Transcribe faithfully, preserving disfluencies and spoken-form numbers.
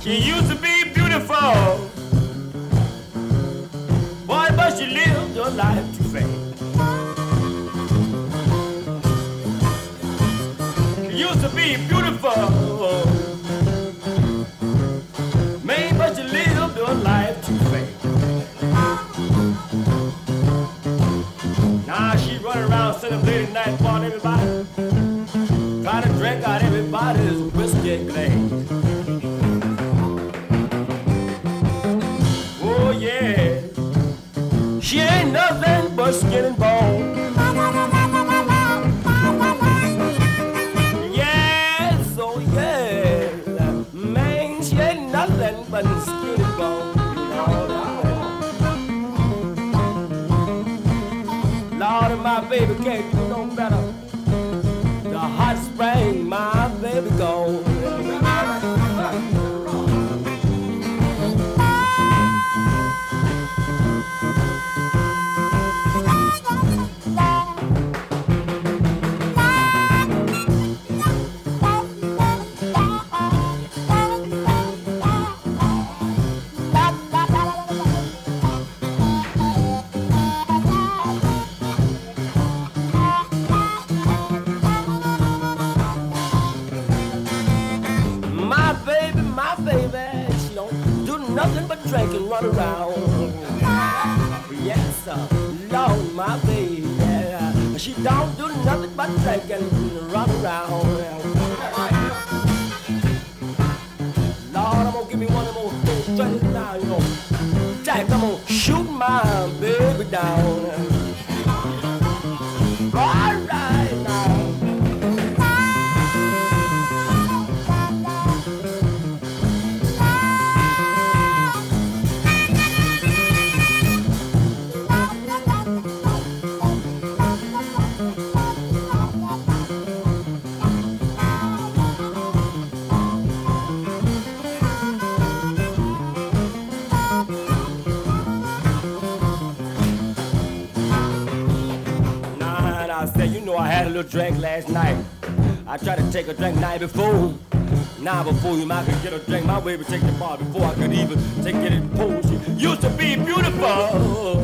She used to be beautiful, boy, but she lived her life too fast. She used to be beautiful, man, but she lived her life too fast. Now she running around sitting late at night for everybody, trying to drink out everybody's whiskey glass. Oh yeah, she ain't nothing but skin and bone. Yes, oh yeah, man, she ain't nothing but skin and bone. Lord, my baby can't do no better. The hot spring, my baby gone. Nothing but drink and run around. Yes, sir, Lord, my baby, yeah. She don't do nothing but drink and run around. Lord, I'm gonna give me one of those things straight now, you know. Jack, I'm gonna shoot my baby down. All right now. I said, you know, I had a little drink last night. I tried to take a drink night before. Now before you I could get a drink, my baby take the bar before I could even take it in pool. She used to be beautiful.